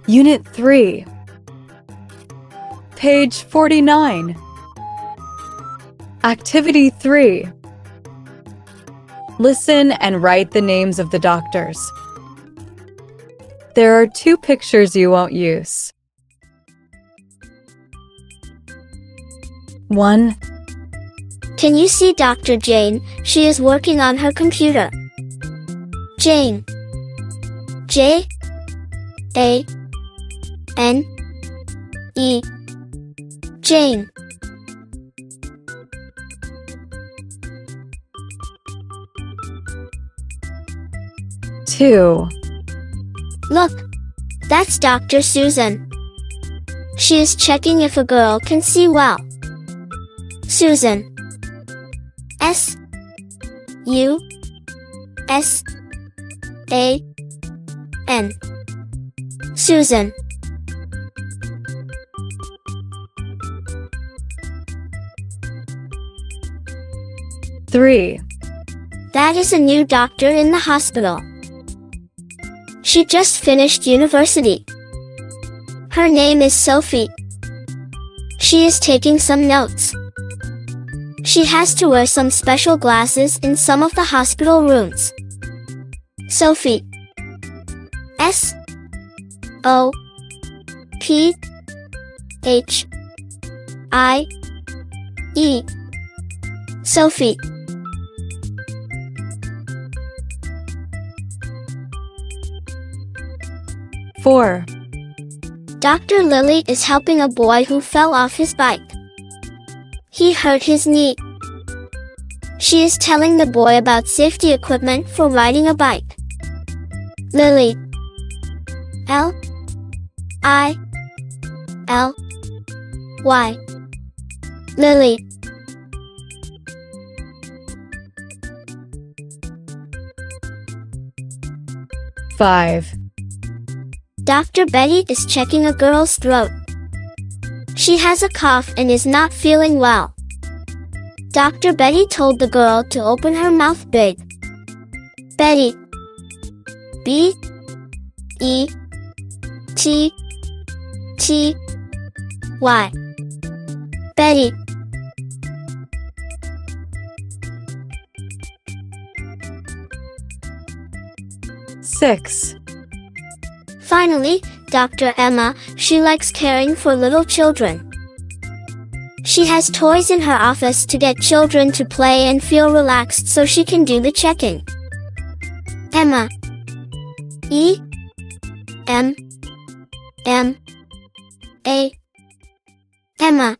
Unit 3. Page 49. Activity 3. Listen and write the names of the doctors. There are 2 pictures you won't use. 1. Can you see Dr. Jane? She is working on her computer. Jane. J A N E. Jane. Two. Look, that's Dr. Susan. She is checking if a girl can see well. Susan. S U S A N. Susan. Three. That is a new doctor in the hospital. She just finished university. Her name is Sophie. She is taking some notes. She has to wear some special glasses in some of the hospital rooms. Sophie. S O P H I E. Sophie. Four. Dr. Lily is helping a boy who fell off his bike. He hurt his knee. She is telling the boy about safety equipment for riding a bike. Lily. L I L Y. Lily. Five. Dr. Betty is checking a girl's throat. She has a cough and is not feeling well. Dr. Betty told the girl to open her mouth big. Betty. B E T T Y. Betty. Six. Finally, Dr. Emma, she likes caring for little children. She has toys in her office to get children to play and feel relaxed so she can do the checking. Emma. E M M A